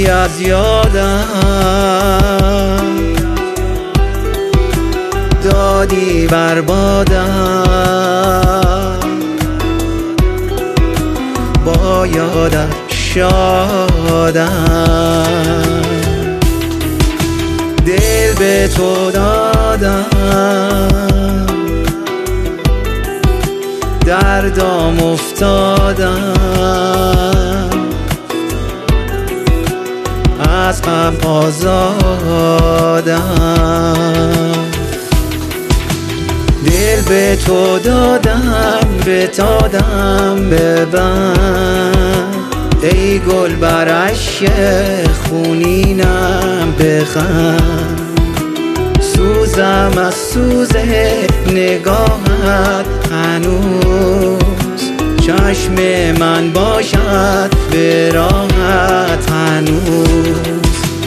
بردی از یادم، دادی بربادم، با یادت شادم. دل به تو دادم، دردام افتادم، از غم آزادم. دل به تو دادم، به دادم ببند، ای گل بر اشک خونینم بخند. سوزم از سوز نگاهت هنوز، چشم من باشد به راحت هنوز.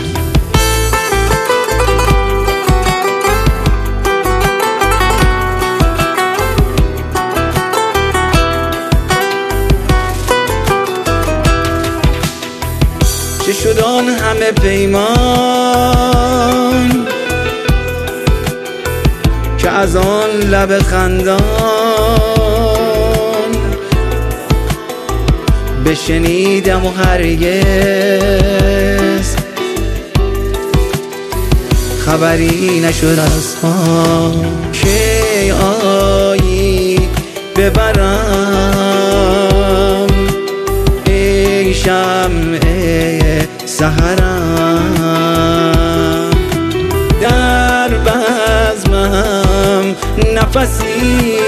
چه شد آن همه پیمان که از آن لب خندان بشنیدم و هرگز خبری نشد از آن که آیی ببرم ای شمع سحرم. در بزمم نفسی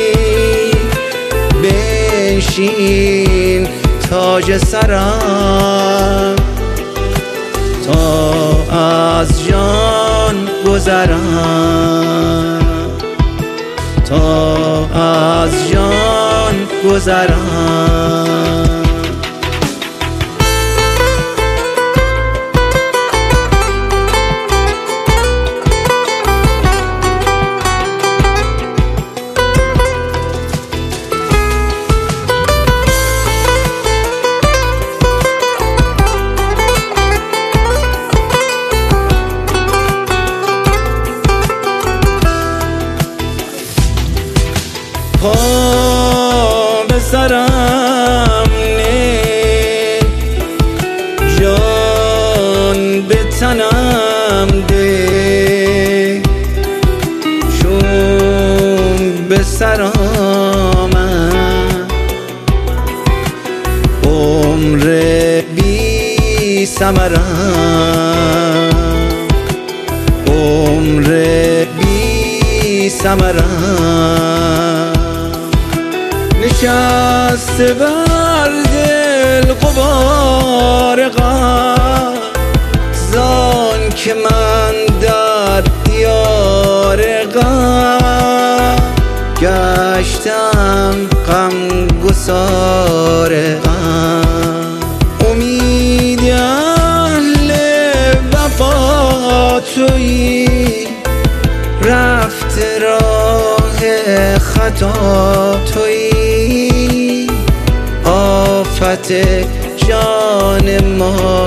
بنشین تاج سرم، تا از جان گذرم، تا از جان گذرم. پا به سرم نه، جان به تنم ده، چون به سرم عمر بی ثمرم، عمر بی ثمرم. نشسته بر دل غبار غم، زان که من در دیار غم گشتم غم گسار غم. امید اهل وفا تویی، رفت راه خطا تویی، آفت جان ما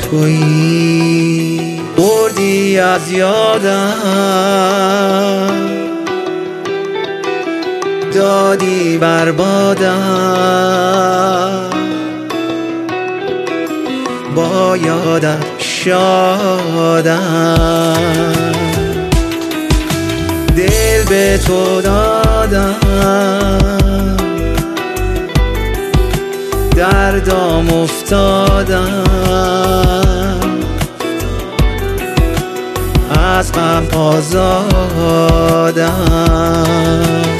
تویی. بردی از یادم، دادی بربادم، با یادت شادم. دل به تو دادم، دردام افتادم، از غم آزادم.